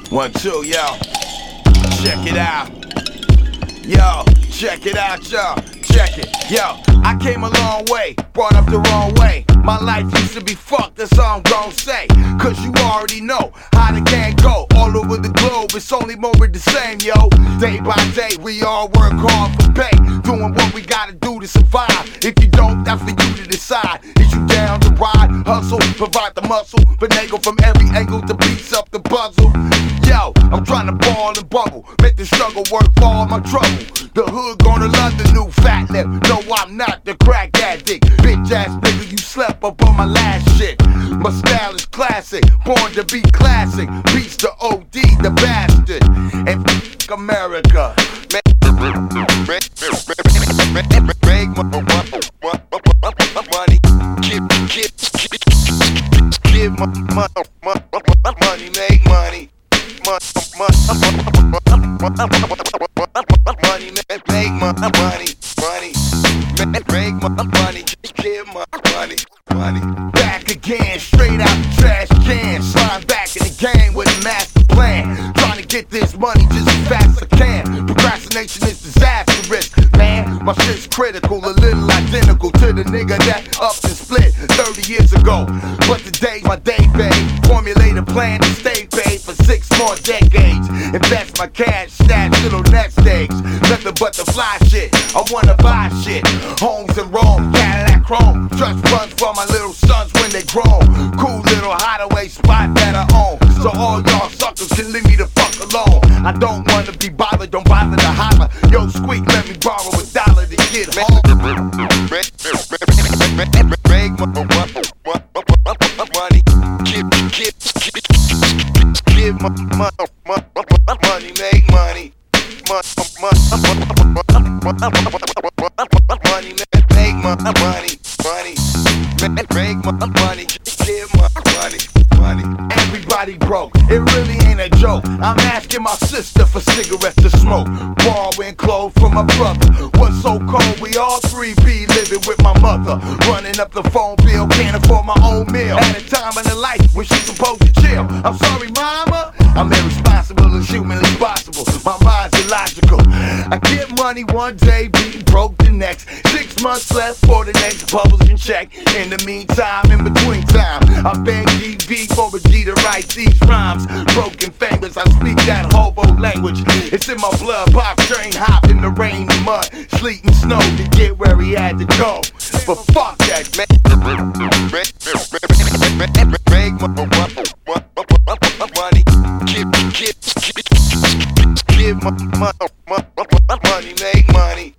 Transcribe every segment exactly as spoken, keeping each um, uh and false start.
One, two, yo. Check it out. Yo, check it out, yo. Check it, yo. I came a long way, brought up the wrong way. My life used to be fucked, that's all I'm gon' say. Cause you already know how the game go. All over the globe, it's only more of the same, yo. Day by day, we all work hard for pay. Doing what we gotta do to survive. If you don't, that's for you to decide. Is you down to ride, hustle, provide the muscle, finagle from every angle to piece up the puzzle? Yo, I'm trying to ball and bubble, make the struggle work for all my trouble. The hood gonna love the new fat lip. No, I'm not the crack addict. Bitch ass nigga, you slept up on my last shit. My style is classic, born to be classic. Beats to O D, the bastard. And f*** America. Break money, give, give, give money, make money. Money, make my money, money, make my money, give my money, money. Back again, straight out the trash can. Slime back in the game with a master plan. Trying to get this money just as fast as I can. Procrastination is disastrous, man. My shit's critical, a little identical to the nigga that up and split thirty years ago. But today's my day, babe. Formulate a plan to stay paid for six more decades. Invest my cash, stash till next stage. Nothing but the fly shit. I wanna buy shit. Homes in Rome, Cadillac Chrome. Trust funds for my little sons when they grown. Cool little hideaway spot that I own. So all y'all suckers can leave me the fuck alone. I don't wanna be bothered, don't bother to holler. Yo, Squeak, let me borrow a dollar to get home. Money, give, give, give my money, make money. Money, make my money, money, make my money, give my money, money. Everybody broke, it really ain't a joke. I'm asking my sister for cigarettes to smoke, borrowing clothes from my brother. What's so cold? We all three be living with my mother, running up the phone bill, can't afford my own meal. At a time in the life when she's supposed to chill. I'm sorry, mama, I'm irresponsible as humanly possible. My mind's illogical. I get money one day, be broke the next. Six months left for the next publishing check. In the meantime, in between time, I beg G B for a G to write these rhymes. Broken famous, I speak that hobo language. It's in my blood, pop train hop in the rain and mud, sleet and snow to get where he had to go. But fuck that, man. Break my money, give, give, give my money, make money.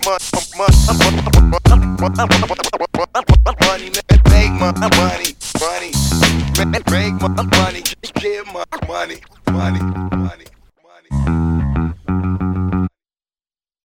Money, make my money, money, make my money, give my money, money, money, money.